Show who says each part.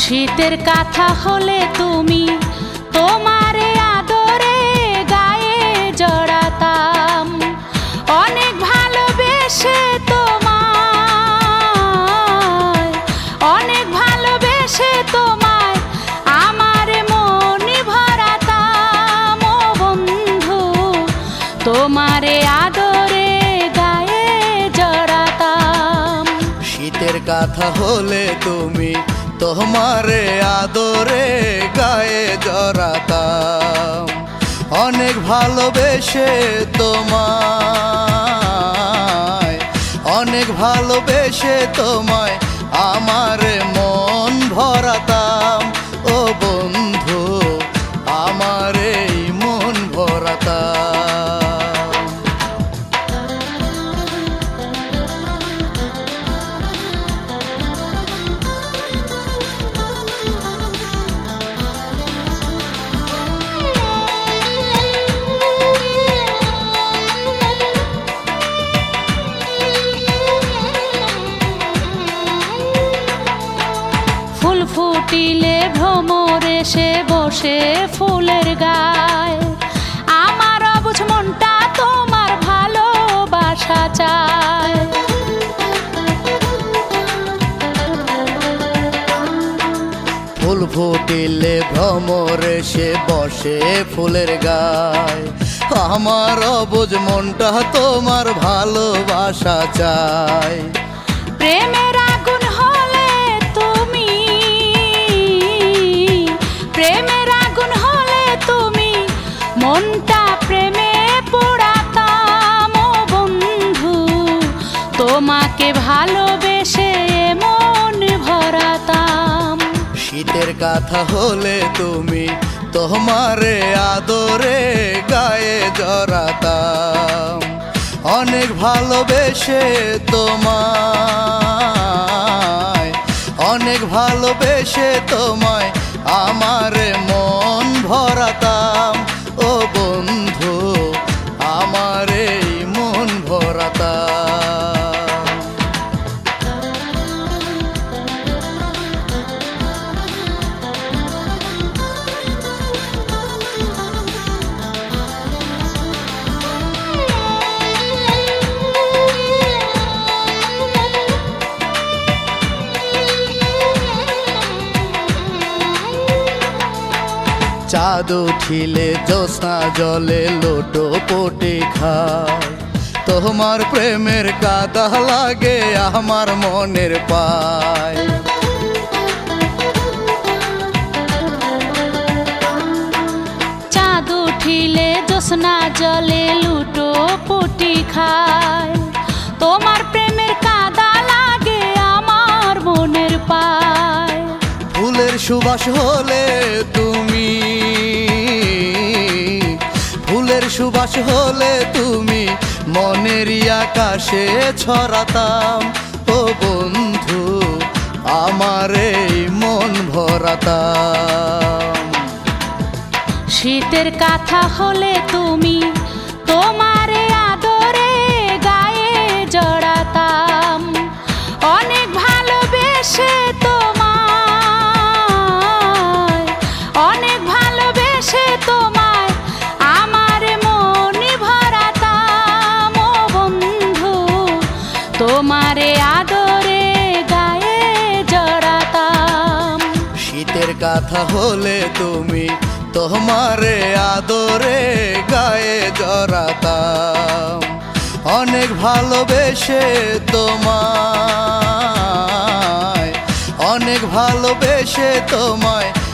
Speaker 1: শীতের কাঁথা হলে তুমি তোমারে আদরে গায়ে জড়াতাম, অনেক ভালোবেসে তোমায়, অনেক ভালোবেসে তোমায় আমার মন ভরাতাম। ও বন্ধু তোমারে আদরে গায়ে জড়াতাম।
Speaker 2: শীতের কাঁথা হলে তুমি তোমারে আদরে গায়ে জড়াতাম, অনেক ভালোবেসে তোমায়, অনেক ভালোবেসে তোমায় আমার মন ভরাতাম। ও বন্ধু আমার এই মন ভরাতাম।
Speaker 1: ফুল ফুটিলে ভ্রমর এসে বসে ফুলের গায়ে, আমার অবুঝ মনটা তোমার ভালোবাসা চায়।
Speaker 2: ফুল ফুটিলে ভ্রমর এসে বসে ফুলের গায়ে, আমার অবুঝ মনটা তোমার ভালোবাসা চায়।
Speaker 1: প্রেমের আগুন হলে তুমি, প্রেমের আগুন হলে তুমি মনটা প্রেমে পোড়াতাম। ও বন্ধু তোমাকে ভালোবেসে মন ভরাতাম।
Speaker 2: শীতের কাঁথা হলে তুমি তোমারে আদরে গায়ে জড়াতাম, অনেক ভালোবেসে তোমায়, অনেক ভালোবেসে তোমায় আমার মন ভরাতাম। ও বন্ধু আমার এই মন ভরাতাম। চাঁদ উঠিলে জ্যোৎস্না জলে লোটো পটে খায়, তোমার প্রেমের কাদা লাগে আমার মনের পায়।
Speaker 1: চাঁদ উঠিলে জ্যোৎস্না জলে লুটো পুটি খায়, তোমার প্রেমের কাদা লাগে আমার মনের পায়।
Speaker 2: ফুলের সুবাস হলে তুমি, ফুলের সুবাস হলে তুমি মনের আকাশে ছড়াতাম। ও বন্ধু আমার এই মন ভরাতাম।
Speaker 1: শীতের কাঁথা হলে তুমি তোমারে আদরে গায়ে জড়াতাম, অনেক ভালোবেসে তোমায়, অনেক ভালোবেসে তোমায় আমার মন ভরাতাম। ও বন্ধু তোমারে আদরে গায়ে জড়াতাম।
Speaker 2: শীতের কাঁথা হলে তুমি তোমারে আদরে গায়ে জড়াতাম, অনেক ভালোবেসে তোমায়, অনেক ভালোবেসে তোমায়